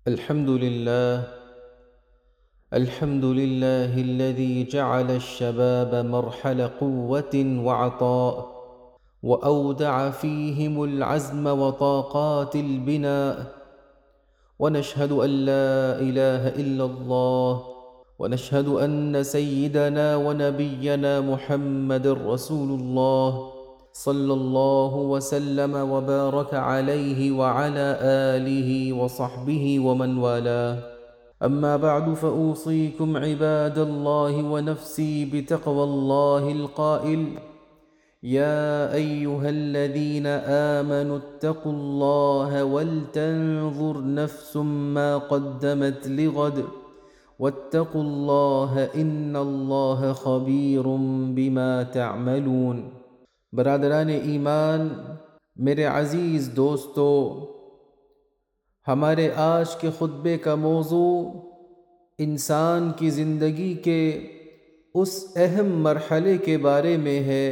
الحمد لله الذي جعل الشباب مرحل قوة وعطاء، وأودع فيهم العزم وطاقات البناء. ونشهد أن لا إله إلا الله، ونشهد أن سيدنا ونبينا محمد رسول الله صلى الله وسلم وبارك عليه وعلى آله وصحبه ومن والاه. أما بعد، فأوصيكم عباد الله ونفسي بتقوى الله القائل: يا أيها الذين آمنوا اتقوا الله ولتنظر نفس ما قدمت لغد واتقوا الله إن الله خبير بما تعملون. برادران ایمان، میرے عزیز دوستو، ہمارے آج کے خطبے کا موضوع انسان کی زندگی کے اس اہم مرحلے کے بارے میں ہے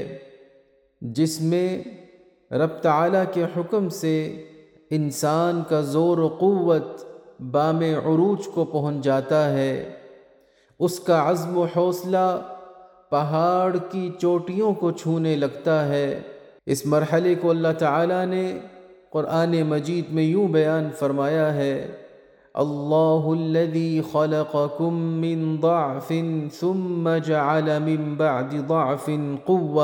جس میں رب تعالیٰ کے حکم سے انسان کا زور و قوت بام عروج کو پہنچ جاتا ہے، اس کا عزم و حوصلہ پہاڑ کی چوٹیوں کو چھونے لگتا ہے۔ اس مرحلے کو اللہ تعالیٰ نے قرآن مجید میں یوں بیان فرمایا ہے: اللہ الذی خلقکم من ضعف ثم جعل من بعد ضعف قوة۔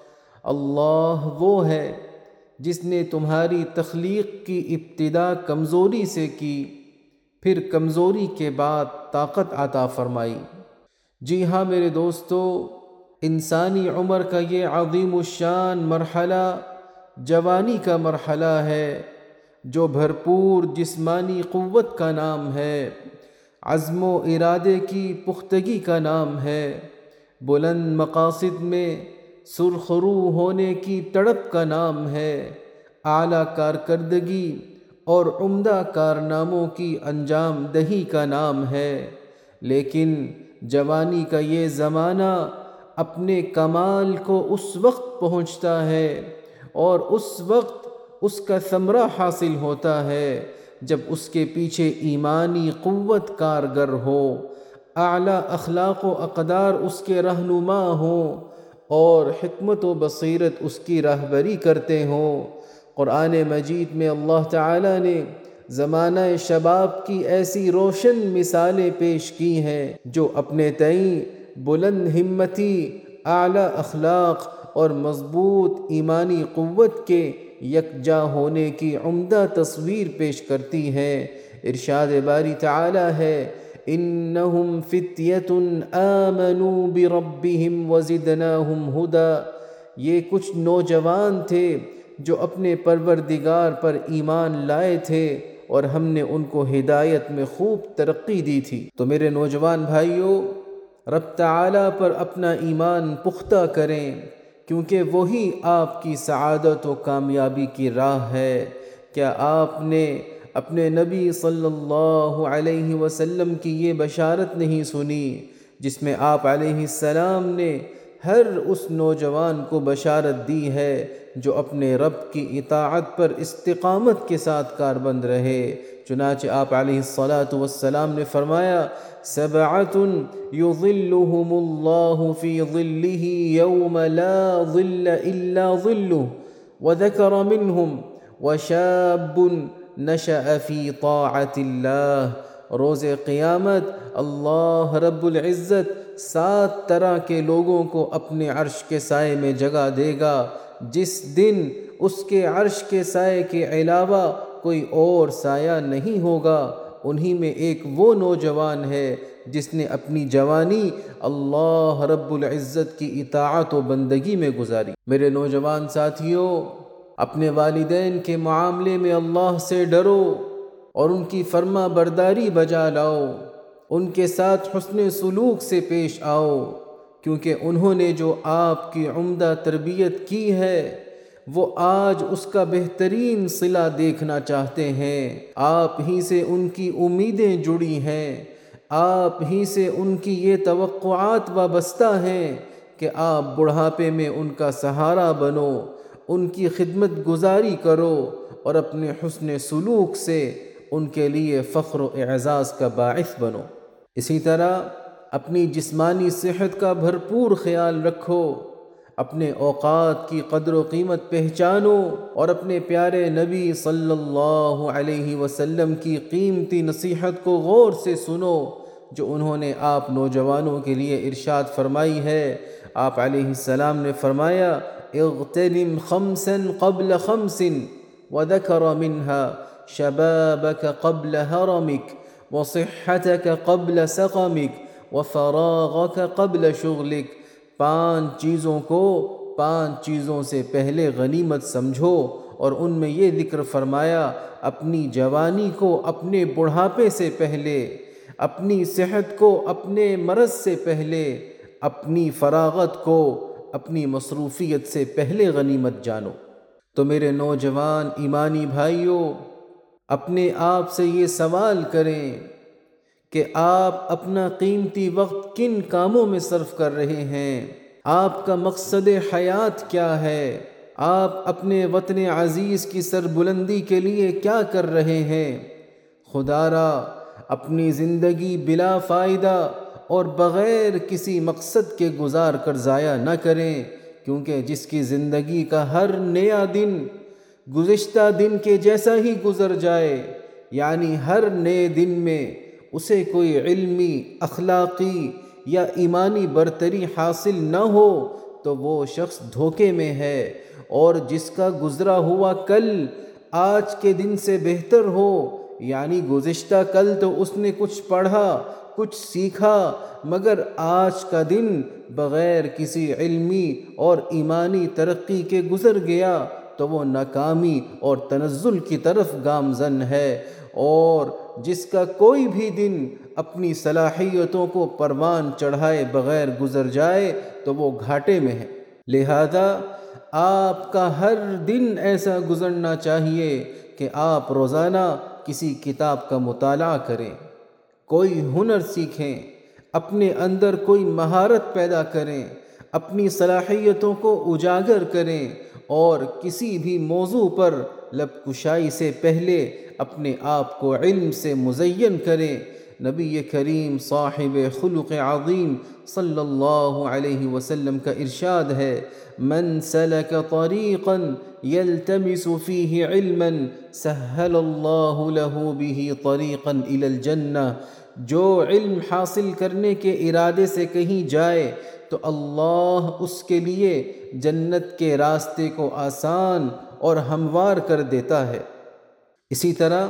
اللہ وہ ہے جس نے تمہاری تخلیق کی ابتدا کمزوری سے کی، پھر کمزوری کے بعد طاقت عطا فرمائی۔ جی ہاں میرے دوستو، انسانی عمر کا یہ عظیم الشان مرحلہ جوانی کا مرحلہ ہے، جو بھرپور جسمانی قوت کا نام ہے، عزم و ارادے کی پختگی کا نام ہے، بلند مقاصد میں سرخرو ہونے کی تڑپ کا نام ہے، اعلیٰ کارکردگی اور عمدہ کارناموں کی انجام دہی کا نام ہے۔ لیکن جوانی کا یہ زمانہ اپنے کمال کو اس وقت پہنچتا ہے اور اس وقت اس کا ثمرہ حاصل ہوتا ہے جب اس کے پیچھے ایمانی قوت کارگر ہو، اعلیٰ اخلاق و اقدار اس کے رہنما ہوں اور حکمت و بصیرت اس کی رہبری کرتے ہوں۔ قرآن مجید میں اللہ تعالیٰ نے زمانہ شباب کی ایسی روشن مثالیں پیش کی ہیں جو اپنے تئیں بلند ہمتی، اعلیٰ اخلاق اور مضبوط ایمانی قوت کے یکجا ہونے کی عمدہ تصویر پیش کرتی ہیں۔ ارشاد باری تعالیٰ ہے: انہم فتیۃ آمنوا بربہم وزدناہم ھدی۔ یہ کچھ نوجوان تھے جو اپنے پروردگار پر ایمان لائے تھے اور ہم نے ان کو ہدایت میں خوب ترقی دی تھی۔ تو میرے نوجوان بھائیوں، رب تعالیٰ پر اپنا ایمان پختہ کریں، کیونکہ وہی آپ کی سعادت و کامیابی کی راہ ہے۔ کیا آپ نے اپنے نبی صلی اللہ علیہ وسلم کی یہ بشارت نہیں سنی جس میں آپ علیہ السلام نے ہر اس نوجوان کو بشارت دی ہے جو اپنے رب کی اطاعت پر استقامت کے ساتھ کاربند رہے؟ چنانچہ آپ علیہ السلام نے فرمایا: سبعۃ یظلھم اللہ فی ظلہ یوم لا ظل الا ظلہ، وذکر منہم وشاب نشأ فی طاعت اللہ۔ روز قیامت اللہ رب العزت 7 طرح کے لوگوں کو اپنے عرش کے سائے میں جگہ دے گا، جس دن اس کے عرش کے سائے کے علاوہ کوئی اور سایہ نہیں ہوگا۔ انہی میں ایک وہ نوجوان ہے جس نے اپنی جوانی اللہ رب العزت کی اطاعت و بندگی میں گزاری۔ میرے نوجوان ساتھیوں، اپنے والدین کے معاملے میں اللہ سے ڈرو اور ان کی فرما برداری بجا لاؤ، ان کے ساتھ حسن سلوک سے پیش آؤ، کیونکہ انہوں نے جو آپ کی عمدہ تربیت کی ہے وہ آج اس کا بہترین صلہ دیکھنا چاہتے ہیں۔ آپ ہی سے ان کی امیدیں جڑی ہیں، آپ ہی سے ان کی یہ توقعات وابستہ ہیں کہ آپ بڑھاپے میں ان کا سہارا بنو، ان کی خدمت گزاری کرو اور اپنے حسن سلوک سے ان کے لیے فخر و اعزاز کا باعث بنو۔ اسی طرح اپنی جسمانی صحت کا بھرپور خیال رکھو، اپنے اوقات کی قدر و قیمت پہچانو اور اپنے پیارے نبی صلی اللہ علیہ وسلم کی قیمتی نصیحت کو غور سے سنو جو انہوں نے آپ نوجوانوں کے لیے ارشاد فرمائی ہے۔ آپ علیہ السلام نے فرمایا، اغتنم خمسا قبل خمس وذكر منها شبابك قبل هرمك وصحتك قبل سقمك وفراغك قبل شغلك۔ 5 چیزوں کو 5 چیزوں سے پہلے غنیمت سمجھو، اور ان میں یہ ذکر فرمایا، اپنی جوانی کو اپنے بڑھاپے سے پہلے، اپنی صحت کو اپنے مرض سے پہلے، اپنی فراغت کو اپنی مصروفیت سے پہلے غنیمت جانو۔ تو میرے نوجوان ایمانی بھائیوں، اپنے آپ سے یہ سوال کریں کہ آپ اپنا قیمتی وقت کن کاموں میں صرف کر رہے ہیں؟ آپ کا مقصد حیات کیا ہے؟ آپ اپنے وطن عزیز کی سربلندی کے لیے کیا کر رہے ہیں؟ خدا را اپنی زندگی بلا فائدہ اور بغیر کسی مقصد کے گزار کر ضائع نہ کریں، کیونکہ جس کی زندگی کا ہر نیا دن گزشتہ دن کے جیسا ہی گزر جائے، یعنی ہر نئے دن میں اسے کوئی علمی، اخلاقی یا ایمانی برتری حاصل نہ ہو تو وہ شخص دھوکے میں ہے، اور جس کا گزرا ہوا کل آج کے دن سے بہتر ہو، یعنی گزشتہ کل تو اس نے کچھ پڑھا، کچھ سیکھا، مگر آج کا دن بغیر کسی علمی اور ایمانی ترقی کے گزر گیا تو وہ ناکامی اور تنزل کی طرف گامزن ہے، اور جس کا کوئی بھی دن اپنی صلاحیتوں کو پروان چڑھائے بغیر گزر جائے تو وہ گھاٹے میں ہے۔ لہذا آپ کا ہر دن ایسا گزرنا چاہیے کہ آپ روزانہ کسی کتاب کا مطالعہ کریں، کوئی ہنر سیکھیں، اپنے اندر کوئی مہارت پیدا کریں، اپنی صلاحیتوں کو اجاگر کریں، اور کسی بھی موضوع پر لب کشائی سے پہلے اپنے آپ کو علم سے مزین کریں۔ نبی کریم صاحب خلق عظیم صلی اللہ علیہ وسلم کا ارشاد ہے، من سلک طریقا یلتمس فیہ علما سہل اللہ لہ بہ طریقا الی الجنہ۔ جو علم حاصل کرنے کے ارادے سے کہیں جائے تو اللہ اس کے لیے جنت کے راستے کو آسان اور ہموار کر دیتا ہے۔ اسی طرح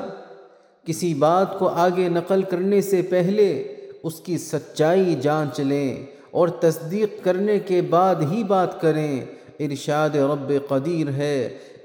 کسی بات کو آگے نقل کرنے سے پہلے اس کی سچائی جانچ لیں اور تصدیق کرنے کے بعد ہی بات کریں۔ ارشاد رب قدیر ہے،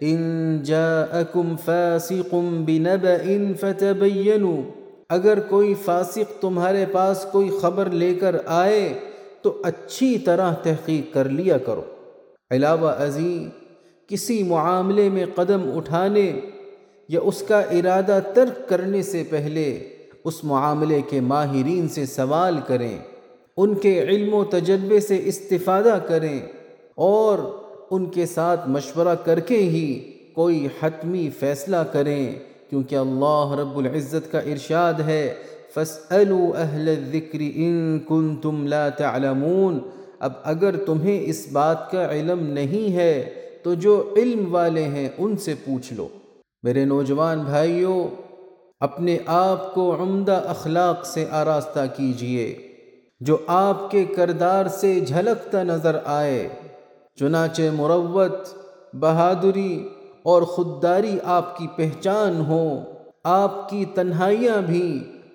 ان جاءکم فاسق بنبأ فتبینوا۔ اگر کوئی فاسق تمہارے پاس کوئی خبر لے کر آئے تو اچھی طرح تحقیق کر لیا کرو۔ علاوہ ازیں کسی معاملے میں قدم اٹھانے یا اس کا ارادہ ترک کرنے سے پہلے اس معاملے کے ماہرین سے سوال کریں، ان کے علم و تجربے سے استفادہ کریں، اور ان کے ساتھ مشورہ کر کے ہی کوئی حتمی فیصلہ کریں، کیونکہ اللہ رب العزت کا ارشاد ہے، فَاسْأَلُوا أَهْلَ الذِّكْرِ إِن كُنتُمْ لَا تَعْلَمُونَ۔ اب اگر تمہیں اس بات کا علم نہیں ہے تو جو علم والے ہیں ان سے پوچھ لو۔ میرے نوجوان بھائیوں، اپنے آپ کو عمدہ اخلاق سے آراستہ کیجئے جو آپ کے کردار سے جھلکتا نظر آئے، چنانچہ مروت، بہادری اور خودداری آپ کی پہچان ہو، آپ کی تنہائیاں بھی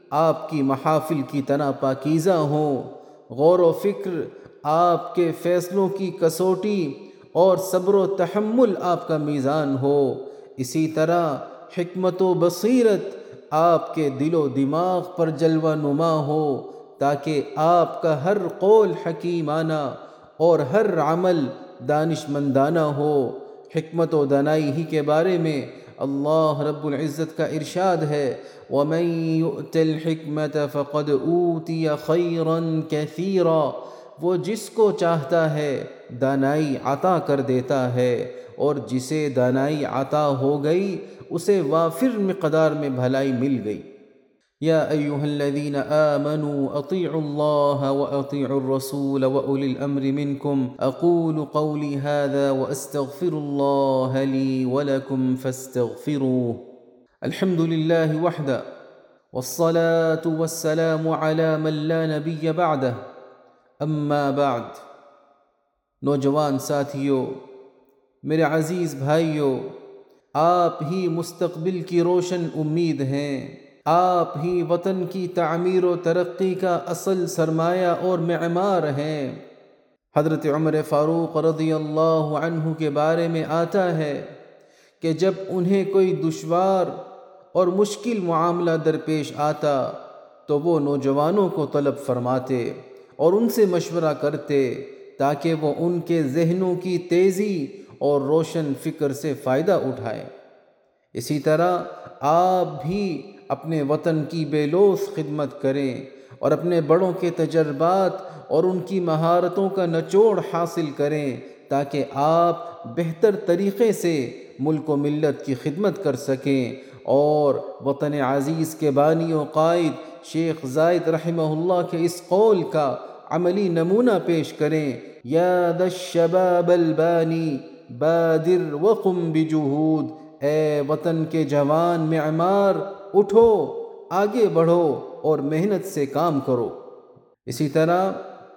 آپ کی محافل کی طرح پاکیزہ ہوں، غور و فکر آپ کے فیصلوں کی کسوٹی اور صبر و تحمل آپ کا میزان ہو، اسی طرح حکمت و بصیرت آپ کے دل و دماغ پر جلوہ نما ہو، تاکہ آپ کا ہر قول حکیمانہ اور ہر عمل دانشمندانہ ہو۔ حکمت و دانائی ہی کے بارے میں اللہ رب العزت کا ارشاد ہے، وَمَن يُؤْتَ الْحِكْمَةَ فَقَدْ أُوتِيَ خَيْرًا كَثِيرًا۔ وہ جس کو چاہتا ہے دانائی عطا کر دیتا ہے، اور جسے دانائی عطا ہو گئی اسے وافر مقدار میں بھلائی مل گئی۔ یا ایھا الذین آمنوا اطیعوا اللہ واطیعوا الرسول واولی الامر منکم اقول قولی ھذا واستغفر اللہ لی ولکم فاستغفروہ۔ الحمد للہ وحدہ والصلاة والسلام علی من لا نبی بعدہ، اما بعد۔ نوجوان ساتھیو، میرے عزیز بھائیو، آپ ہی مستقبل کی روشن امید ہیں، آپ ہی وطن کی تعمیر و ترقی کا اصل سرمایہ اور معمار ہیں۔ حضرت عمر فاروق رضی اللہ عنہ کے بارے میں آتا ہے کہ جب انہیں کوئی دشوار اور مشکل معاملہ درپیش آتا تو وہ نوجوانوں کو طلب فرماتے اور ان سے مشورہ کرتے تاکہ وہ ان کے ذہنوں کی تیزی اور روشن فکر سے فائدہ اٹھائیں۔ اسی طرح آپ بھی اپنے وطن کی بے لوث خدمت کریں اور اپنے بڑوں کے تجربات اور ان کی مہارتوں کا نچوڑ حاصل کریں تاکہ آپ بہتر طریقے سے ملک و ملت کی خدمت کر سکیں اور وطن عزیز کے بانی و قائد شیخ زائد رحمہ اللہ کے اس قول کا عملی نمونہ پیش کریں، یا ذا الشباب البانی بادر وقم بجہود، اے وطن کے جوان معمار، اٹھو، آگے بڑھو اور محنت سے کام کرو۔ اسی طرح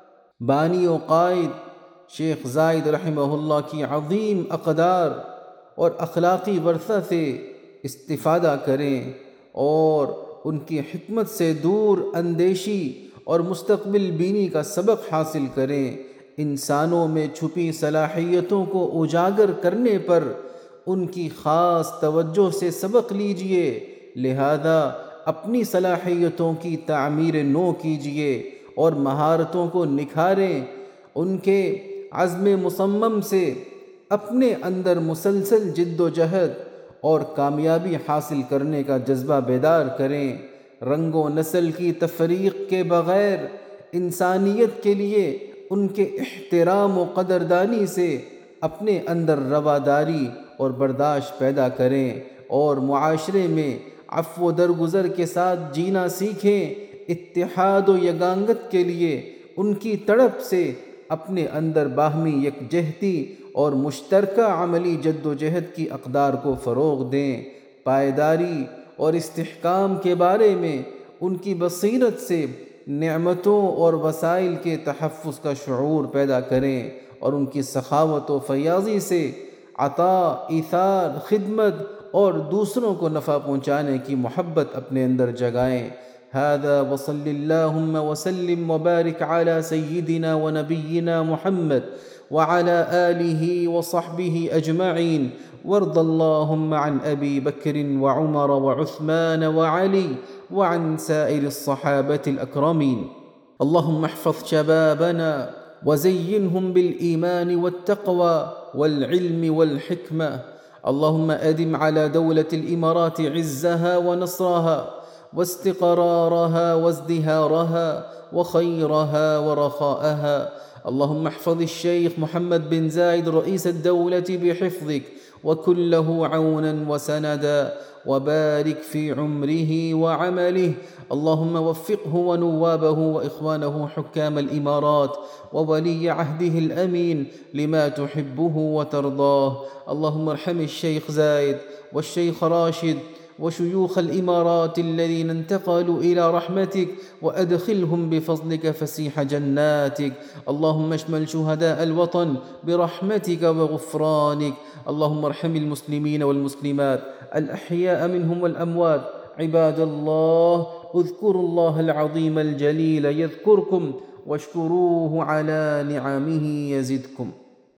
بانی و قائد شیخ زائد رحمہ اللہ کی عظیم اقدار اور اخلاقی ورثہ سے استفادہ کریں اور ان کی حکمت سے دور اندیشی اور مستقبل بینی کا سبق حاصل کریں۔ انسانوں میں چھپی صلاحیتوں کو اجاگر کرنے پر ان کی خاص توجہ سے سبق لیجئے، لہذا اپنی صلاحیتوں کی تعمیر نو کیجئے اور مہارتوں کو نکھاریں۔ ان کے عزم مصمم سے اپنے اندر مسلسل جد و جہد اور کامیابی حاصل کرنے کا جذبہ بیدار کریں۔ رنگ و نسل کی تفریق کے بغیر انسانیت کے لیے ان کے احترام و قدردانی سے اپنے اندر رواداری اور برداشت پیدا کریں اور معاشرے میں عفو و درگزر کے ساتھ جینا سیکھیں۔ اتحاد و یگانگت کے لیے ان کی تڑپ سے اپنے اندر باہمی یکجہتی اور مشترکہ عملی جد و جہد کی اقدار کو فروغ دیں۔ پائیداری اور استحکام کے بارے میں ان کی بصیرت سے نعمتوں اور وسائل کے تحفظ کا شعور پیدا کریں اور ان کی سخاوت و فیاضی سے عطا، ایثار، خدمت اور دوسروں کو نفع پہنچانے کی محبت اپنے اندر جگائیں۔ هذا وصل اللہم وسلم وبارک علی سیدنا ونبینا محمد وعلى آلہ وصحبہ اجمعین، وارض اللہم عن ابی بکر وعمر وعثمان وعلی وعن سائر الصحابة الأكرمين۔ اللهم احفظ شبابنا وزينهم بالإيمان والتقوى والعلم والحكمة. اللهم أدم على دولة الإمارات عزها ونصرها واستقرارها وازدهارها وخيرها ورخاءها. اللهم احفظ الشيخ محمد بن زايد رئيس الدولة بحفظك وكن له عونا وسندا، وبارك في عمره وعمله. اللهم وفقه ونوابه وإخوانه حكام الإمارات وولي عهده الأمين لما تحبه وترضاه. اللهم ارحم الشيخ زايد والشيخ راشد وشيوخ الإمارات الذين انتقلوا إلى رحمتك وأدخلهم بفضلك فسيح جناتك. اللهم اشمل شهداء الوطن برحمتك وغفرانك. اللهم ارحم المسلمين والمسلمات الأحياء منهم والأموات. عباد الله، اذكروا الله العظيم الجليل يذكركم واشكروه على نعمه يزدكم.